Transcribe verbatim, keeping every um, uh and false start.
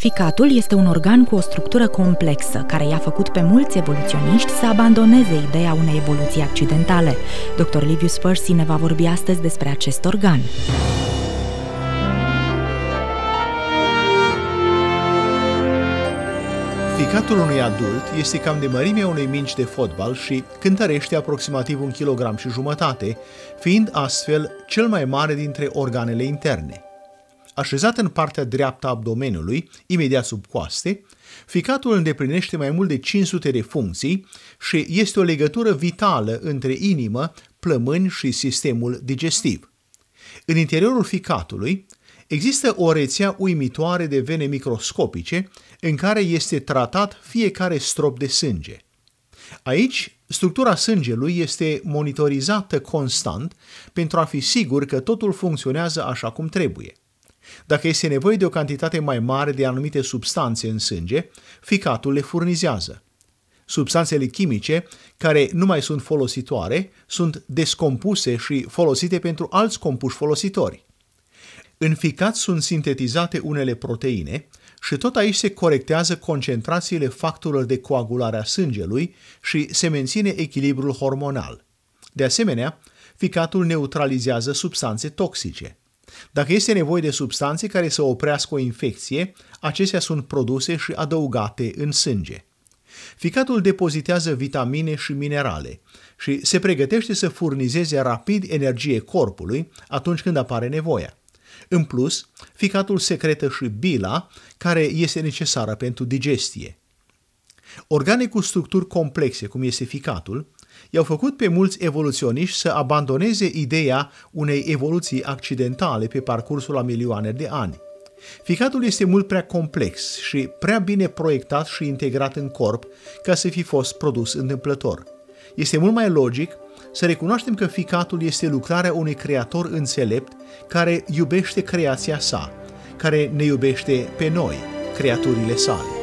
Ficatul este un organ cu o structură complexă, care i-a făcut pe mulți evoluționiști să abandoneze ideea unei evoluții accidentale. doctor Livius Percy ne va vorbi astăzi despre acest organ. Ficatul unui adult este cam de mărimea unei mingi de fotbal și cântărește aproximativ un kilogram și jumătate, fiind astfel cel mai mare dintre organele interne. Așezat în partea dreaptă a abdomenului, imediat sub coaste, ficatul îndeplinește mai mult de cinci sute de funcții și este o legătură vitală între inimă, plămâni și sistemul digestiv. În interiorul ficatului există o rețea uimitoare de vene microscopice în care este tratat fiecare strop de sânge. Aici, structura sângelui este monitorizată constant pentru a fi sigur că totul funcționează așa cum trebuie. Dacă este nevoie de o cantitate mai mare de anumite substanțe în sânge, ficatul le furnizează. Substanțele chimice, care nu mai sunt folositoare, sunt descompuse și folosite pentru alți compuși folositori. În ficat sunt sintetizate unele proteine și tot aici se corectează concentrațiile factorilor de coagulare a sângelui și se menține echilibrul hormonal. De asemenea, ficatul neutralizează substanțe toxice. Dacă este nevoie de substanțe care să oprească o infecție, acestea sunt produse și adăugate în sânge. Ficatul depozitează vitamine și minerale și se pregătește să furnizeze rapid energie corpului atunci când apare nevoia. În plus, ficatul secretă și bila, care este necesară pentru digestie. Organe cu structuri complexe, cum este ficatul, i-au făcut pe mulți evoluționiști să abandoneze ideea unei evoluții accidentale pe parcursul a milioane de ani. Ficatul este mult prea complex și prea bine proiectat și integrat în corp ca să fi fost produs întâmplător. Este mult mai logic să recunoaștem că ficatul este lucrarea unui creator înțelept care iubește creația sa, care ne iubește pe noi, creaturile sale.